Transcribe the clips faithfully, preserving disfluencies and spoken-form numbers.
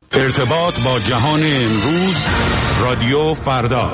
ارتباط با جهان امروز، رادیو فردا.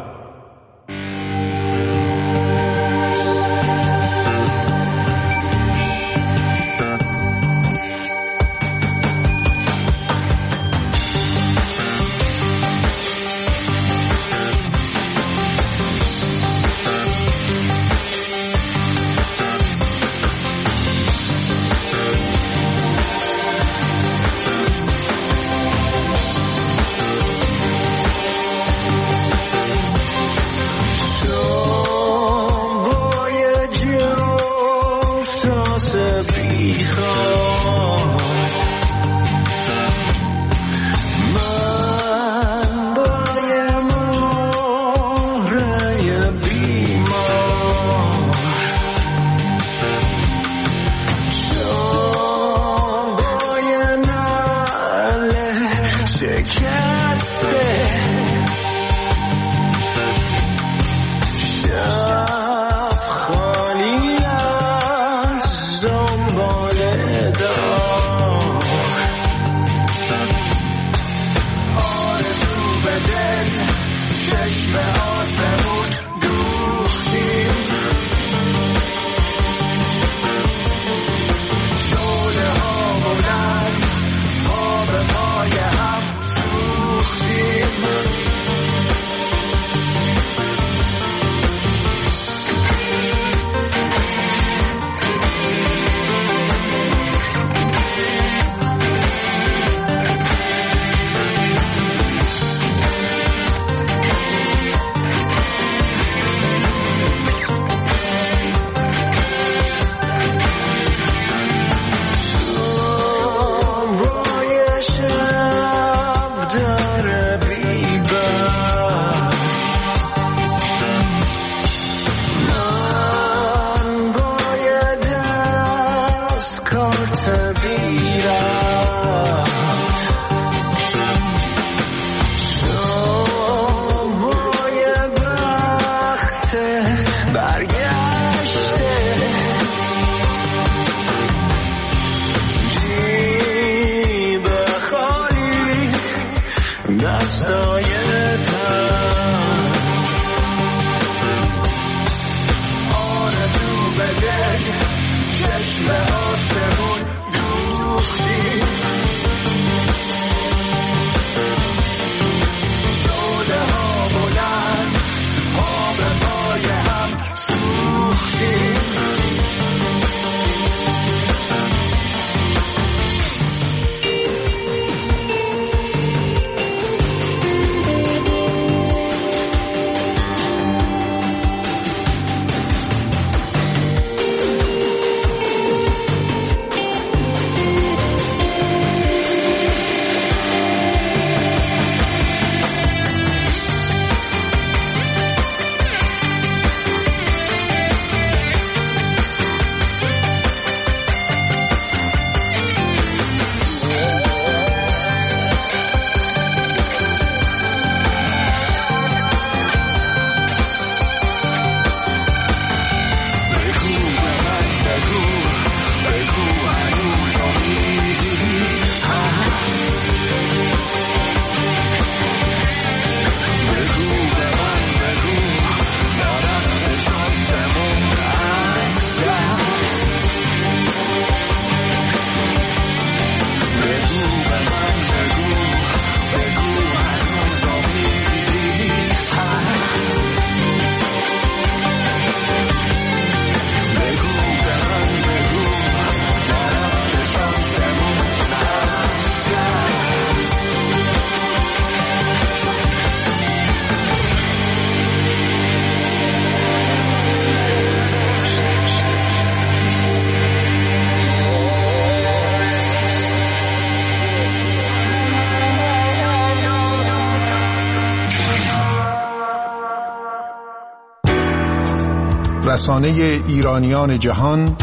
رسانه ایرانیان جهان،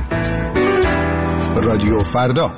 رادیو فردا.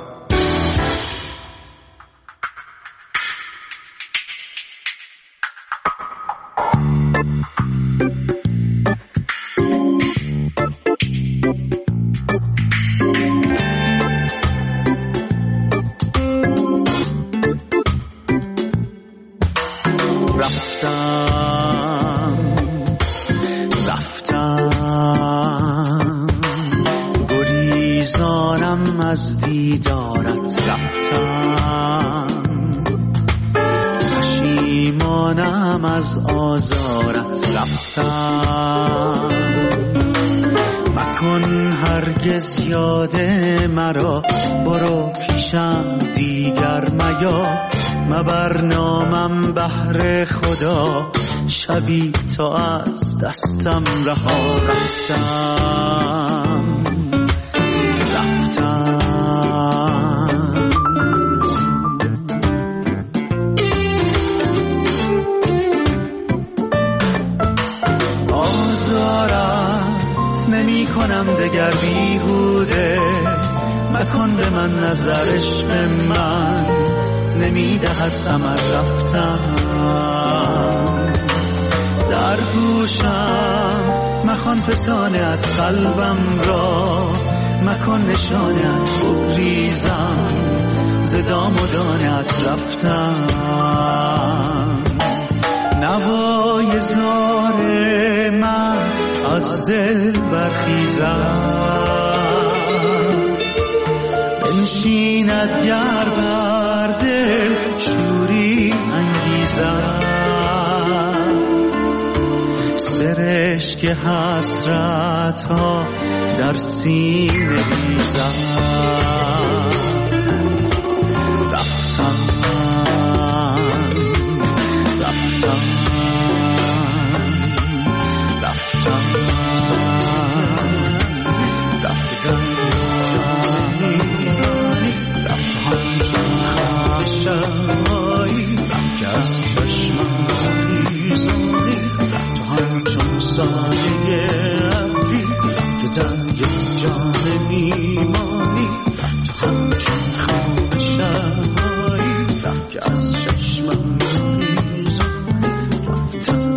از دیدارت رفتم، پشیمانم از آزارت رفتم. مکن هرگز یاد مرا، برو پیشم دیگر میا، مبر نامم بهر خدا، شبی تو از دستم رها رفتم رفتم. آزارت نمی کنم دگر بیهوده، مکن به من نظر عشق من، نمی دهد ثمر رفتم. در گوشم مخوان فسانت قلبم را، مکن نشانت بگریزم، ز دام و دانت رفتم. نوای زار من از دل برخیزم، بنشیند گر بر دل شوری انگیزم. سرشک حسرت ها در سینه ریزم. رفتم رفتم رفتم رفتم رفتم چون خشایی، رفتم از چشمم ریزانی، رفتم چون سایه ابری، رفتم یک جان میمانی، رفتم چون خشایی، رفتم از چشمم ریزانی، رفتم.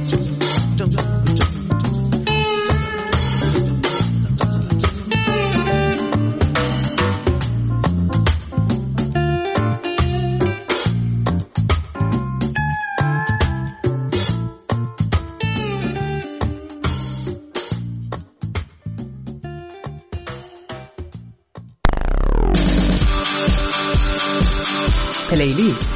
پلیلیست.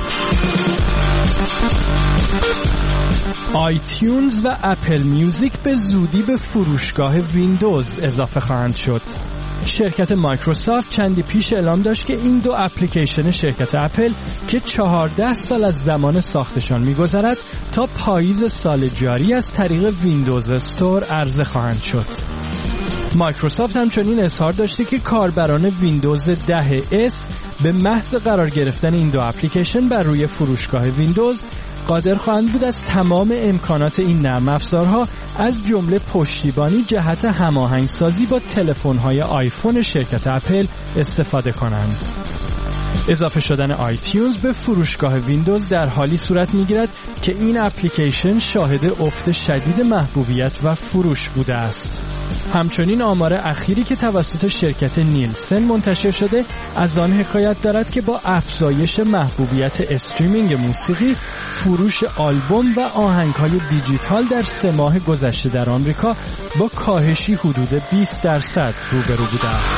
آیتیونز و اپل میوزیک به زودی به فروشگاه ویندوز اضافه خواهند شد. شرکت مایکروسافت چندی پیش اعلام داشت که این دو اپلیکیشن شرکت اپل که چهارده سال از زمان ساختشان می‌گذرد تا پاییز سال جاری از طریق ویندوز استور عرضه خواهند شد. مایکروسافت همچنین اظهار داشته که کاربران ویندوز ده اس به محض قرار گرفتن این دو اپلیکیشن بر روی فروشگاه ویندوز قادر خواهند بود از تمام امکانات این نرم افزارها از جمله پشتیبانی جهت هماهنگسازی با تلفن‌های آیفون شرکت اپل استفاده کنند. اضافه شدن آیتیونز به فروشگاه ویندوز در حالی صورت می‌گیرد که این اپلیکیشن شاهد افت شدید محبوبیت و فروش بوده است. همچنین آمار اخیری که توسط شرکت نیلسن منتشر شده از آن حکایت دارد که با افزایش محبوبیت استریمینگ موسیقی، فروش آلبوم و آهنگ‌های دیجیتال در سه ماه گذشته در آمریکا با کاهشی حدود بیست درصد روبرو بوده است.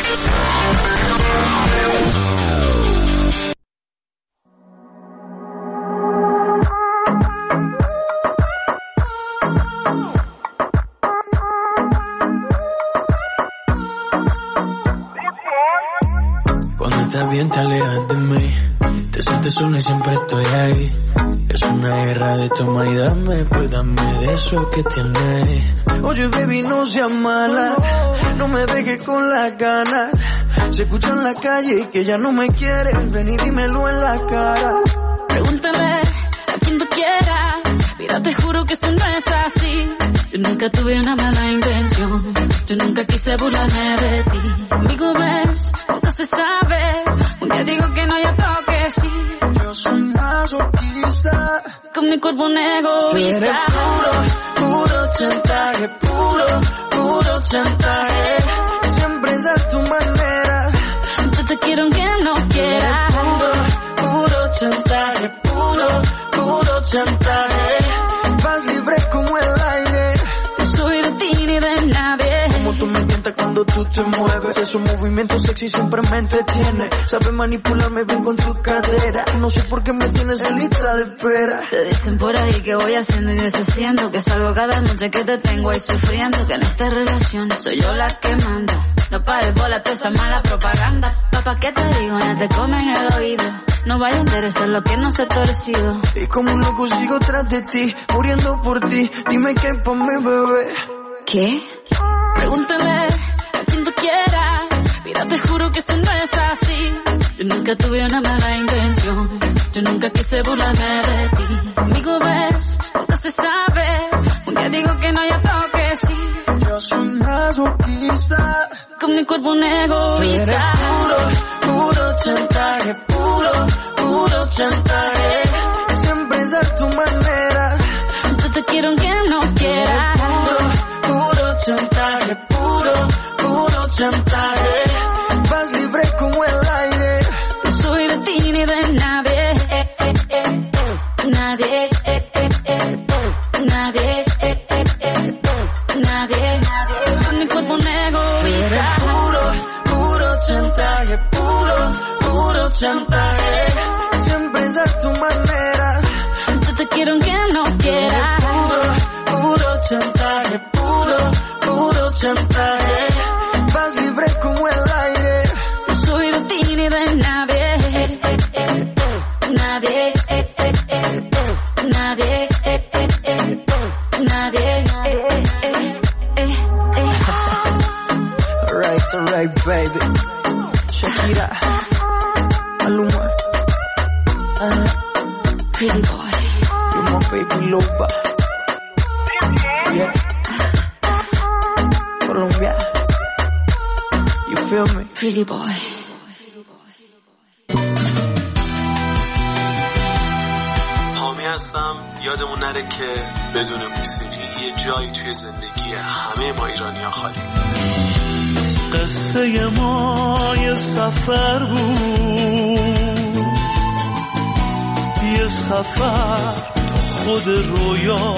Te avienta, alejas de mí. Te sientes sola y siempre estoy ahí. Es una guerra de toma y dame, pues dame de eso que tienes. Oye, baby, no seas mala, no me dejes con las ganas. Se escucha en la calle que ya no me quieres, ven y dímelo en la cara. Pregúntale a quien tú quieras, mira, te juro que eso no es así. Yo nunca tuve una mala intención, yo nunca quise burlarme de ti. Conmigo ves, nunca se sabe, un día digo que no, ya tengo que sí. Yo soy masoquista, con mi cuerpo un egoísta. Tú eres puro, puro chantaje, puro, puro chantaje. Siempre es a tu manera, yo te quiero aunque no quiera. Puro, puro chantaje, puro, puro chantaje. Vas libre como el aire, no soy de ti ni de nadie. Como tú me tientas cuando tú te mueves. Esos movimientos sexy siempre me entretiene. Sabes manipularme bien con tu cadera. No sé por qué me tienes en lista de espera. Te dicen por ahí que voy haciendo y deshaciendo, que salgo cada noche que te tengo ahí sufriendo, que en esta relación soy yo la que manda. No pares bola toda esa mala propaganda. Papá, ¿qué te digo? No te comen el oído. No vaya a interesar lo que no se ha torcido. Y como un loco sigo tras de ti, muriendo por ti. Dime qué pa' mi bebé. ¿Qué? Pregúntale a quien tú quieras. Mira, te juro que esto no es así. Yo nunca tuve una mala intención. Yo nunca quise burlarme de ti. Conmigo ves, nunca se sabe. Un día digo que no, ya tengo que sí. Yo soy masoquista. Con mi cuerpo un egoísta. Puro, puro chantaje. Puro, puro chantaje. Siempre es a tu manera. Yo te quiero aunque no quieras. Puro, puro chantaje. Puro, puro chantaje. Vas libre como el aire. No soy de ti ni de nadie. Eh, eh, eh, eh. Nadie. Eh, eh, eh, eh. Nadie. Eh, eh, eh. Nadie. Con mi cuerpo un egoísta. Puro, puro chantaje. Puro, puro chantaje. Siempre es a tu manera. Yo te quiero aunque no quieras. Puro, puro chantaje. Puro, puro chantaje. Vas libre como el aire. No soy de ti ni de nadie. Eh, eh, eh, eh. Nadie. Eh, eh, eh, eh. Nadie. Eh, eh, eh, eh. Nadie. Eh, eh, eh, eh. Alright, alright, baby. Shakira, Maluma, uh, Pretty boy. you're my baby loba. Yeah. Colombia. You feel me? Pretty boy. حامی هستم. یادمون نره که بدون موسیقی یه جایی توی زندگی همه ما ایرانی‌ها خالی. قصه ما یه سفر بود، یه سفر تو خود رویا.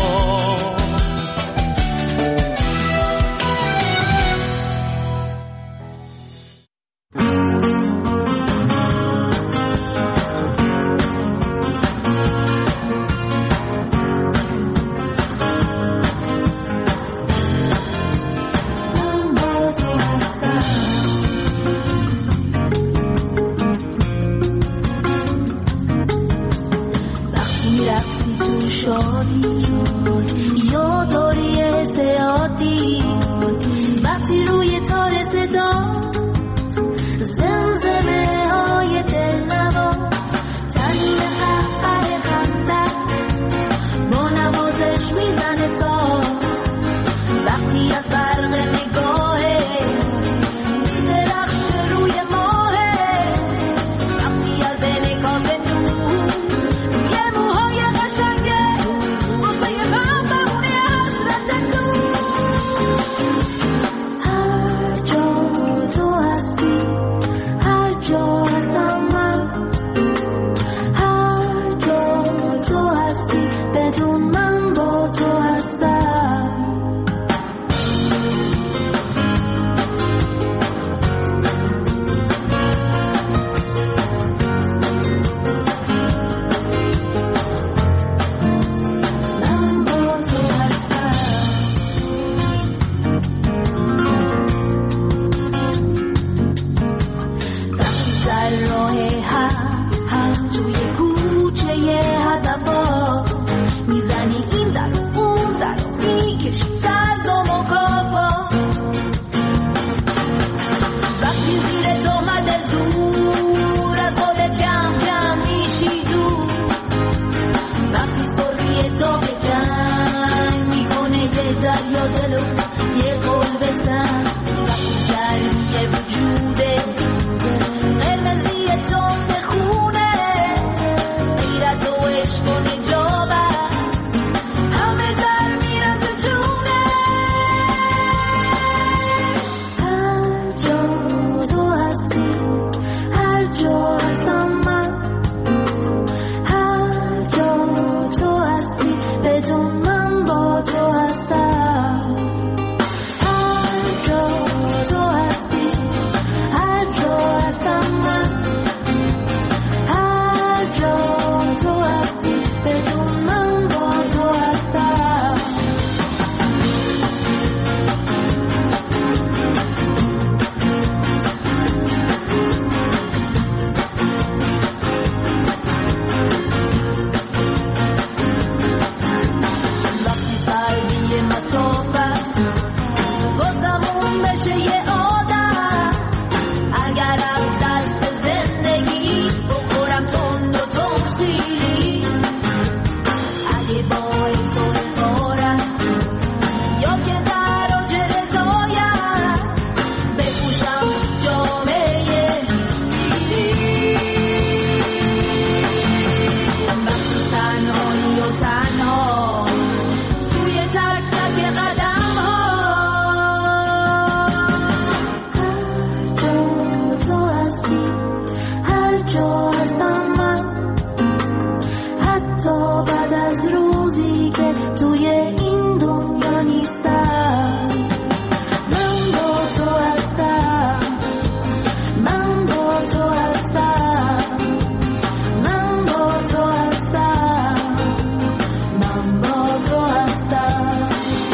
تا بعد از روزی که توی این دنیا نیستم. من با تو هستم، من با تو هستم، من با تو هستم، من با تو هستم.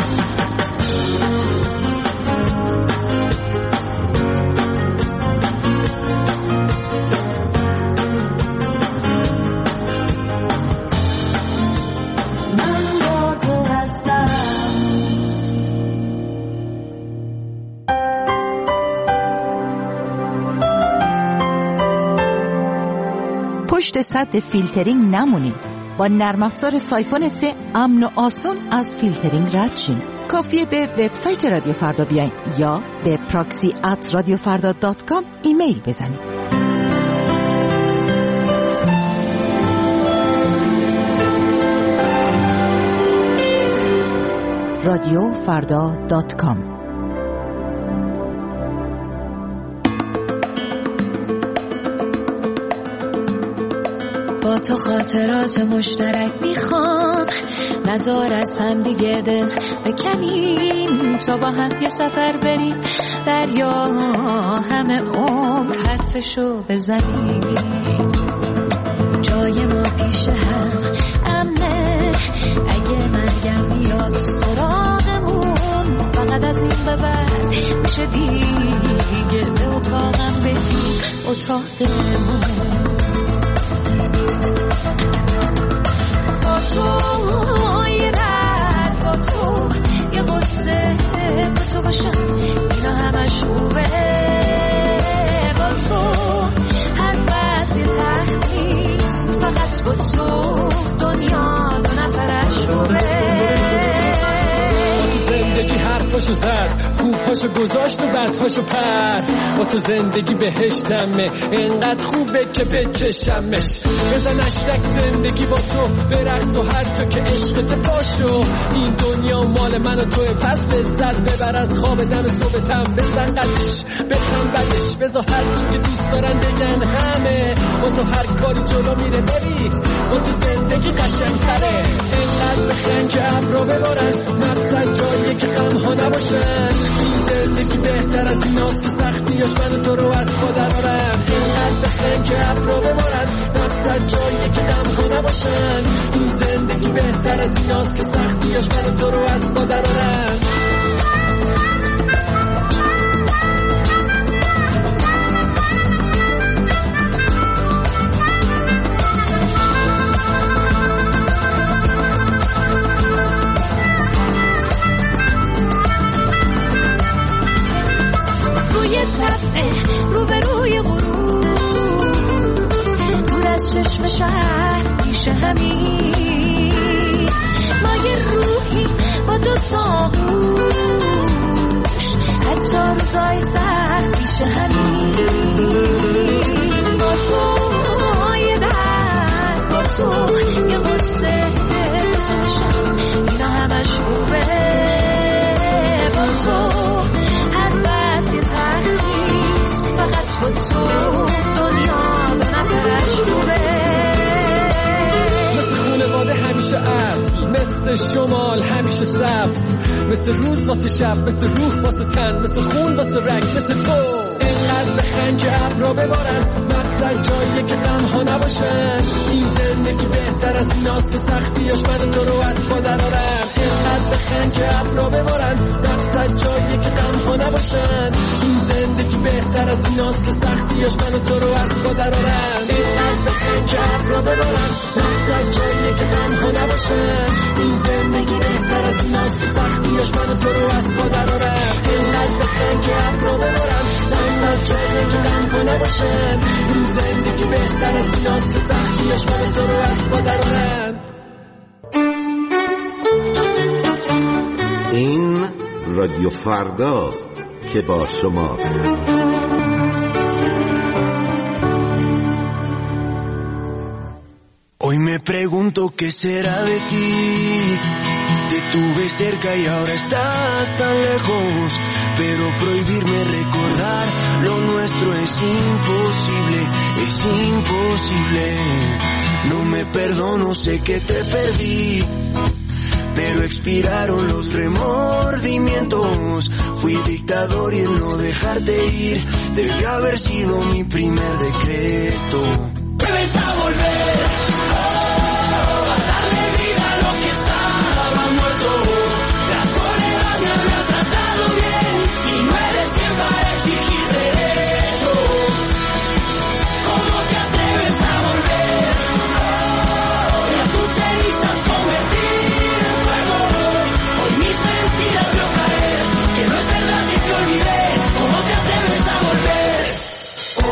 پشت سد فیلترینگ نمونین. با نرم افزار سایفون سه امن و آسان از فیلترینگ رد شین. کافیه به وبسایت رادیو فردا بیاین یا به پراکسی ات رادیو فردا دات کام ایمیل بزنین. رادیو فردا دات کام. با تو خاطرات مشترک میخوام، نزار از هم دیگه دل بکنیم، تا با هم یه سفر بریم دریا، همه عمر حرفشو بزنیم. جای ما پیش هم امنه، اگه مرگم بیاد سراغمون، فقط از این به بعد میشه دیگه به اتاقم بریم، اتاقمون. تو یه درد، با تو یه قصه، با تو باشم اینا همش خوبه. با تو هر بس یه تخت نیست، فقط با تو دنیا دو نفرش روبه. با تو زندگی حرفاشو زد، خوبهاشو گذاشت و بدهاشو پر. با تو زندگی بهشتمه، اینقدر خوبه که بچشمش. بزن اشتک زندگی با تو برقص و هر جا که عشقت باشو. این دنیا مال من و توی، پس لذت ببر از خواب دم صبحتم. بزن قدش بزن بدش، بزا هر چی که دوست دارن بگن همه. با تو هر کاری جلو میره بری، با تو زندگی قشنگ‌تره. اینقدر بخن که ابرو ببارن، مقصد جاییه که غم ها نباشن. این زندگی بهتر از ایناست که سختیاش من و تو رو از پا درارن. اینقدر بخن که ابرو ببارن، مقصد جاییه که غم ها نباشن. این زندگی بهتر از ایناست که سختیاش من و تو رو از پا درارن. روبروی غروب، دور از چشم شهر پیش همین، ما یه روحی با دو تا گوش، حتی روزای سخت پیش همین. با تو یه درد، با تو یه قصه، با تو باشم اینا همش خوبه. با تو فقط با تو دنیا به نفرش روبه. مثل خونواده همیشه اصل، مثل شمال همیشه سبز، مثل روز واسه شب، مثل روح واسه تن، مثل خون واسه رگ، مثل تو. اینقدر بخن که ابرا ببارن، مقصد جاییه که غم ها نباشن. این زندگی بهتر از ایناست که سختیاش من تو رو از پا درارن. اینقدر بخن که ابرا ببارن، مقصد جاییه که غم ها نباشن. این زندگی بهتر از ایناست که سختیاش من تو رو از پا درارن. اینقدر بخن که ابرا ببارن، مقصد جاییه که غم ها نباشن. این زندگی بهتر از ایناست که سختیاش من تو رو از پا درارن. اینقدر بخن که ابرا ببارن، مقصد جاییه که غم ها نباشن. این زندگی بهتر از ایناست که سختیاش من تو رو از پا درارن. این رادیو فرداست که با شماست. Hoy me pregunto qué será de ti. Te tuve cerca y ahora estás tan lejos, pero prohibirme recordar lo nuestro es imposible, es imposible. No me perdono, sé que te perdí, pero expiraron los remordimientos. Fui dictador y el no dejarte ir debió haber sido mi primer decreto. Debes a volver, oh, a darle vida a lo que estaba muerto. La soledad me había tratado bien y no eres quien para exigir derechos. ¿Cómo te atreves a volver? Oh, y a tus cenizas convertir en fuego. Hoy mis mentiras veo caer, que no es verdad que te olvidé. ¿Cómo te atreves a volver? Oh,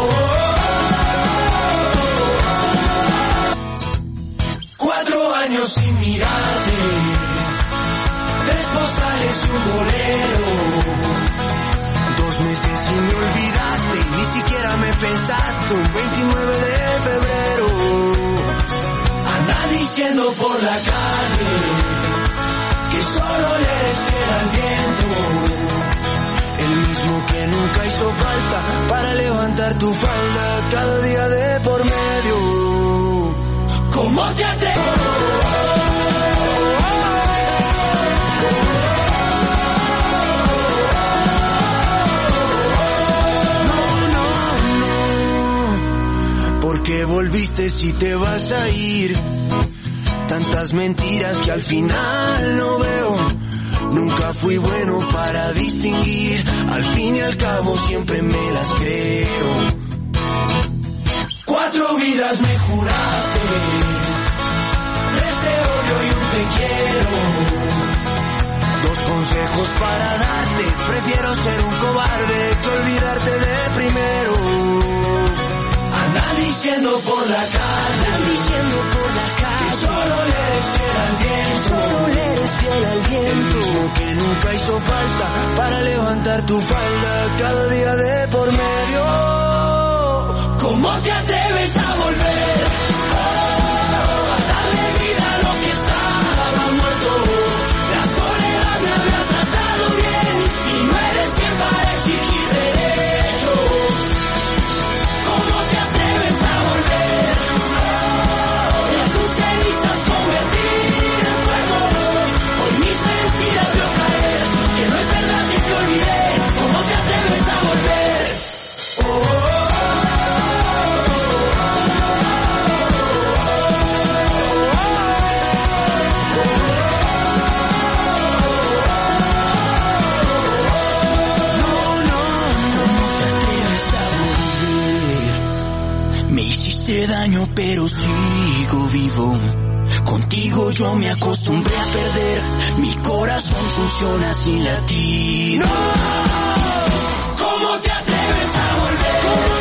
cuatro años sin mirarte, tres postales y un bolero. Dos meses y me olvidaste y ni siquiera me pensaste. Un veintinueve de febrero. Anda diciendo por la calle que solo le eres fiel al viento. El mismo que nunca hizo falta para levantar tu falda cada día de por medio. ¿Cómo te atreves? No, no, no. ¿Por qué volviste si te vas a ir? Tantas mentiras que al final no veo. Nunca fui bueno para distinguir. Al fin y al cabo siempre me las creo. Cuatro vidas me juraste, tres te odio y un te quiero. Dos consejos para darte, prefiero ser un cobarde que olvidarte de primero. Andan diciendo por la calle, andan diciendo por la calle, que solo le eres fiel al viento, solo le eres fiel al viento. El mismo que nunca hizo falta para levantar tu falda cada día de por medio. ¿Cómo te atreves a volver? Oh, a darle vida a lo que estaba muerto. La soledad me había tratado bien y no eres quien para exigir derechos. ¿Cómo te atreves a volver? Oh, y a tus cenizas convertir en fuego. Hoy mis mentiras veo caer, que no es verdad que te olvidé. ¿Cómo te atreves a volver? Oh, hice daño pero sigo vivo. Contigo yo me acostumbré a perder. Mi corazón funciona sin latir. No, ¿cómo te atreves a volver?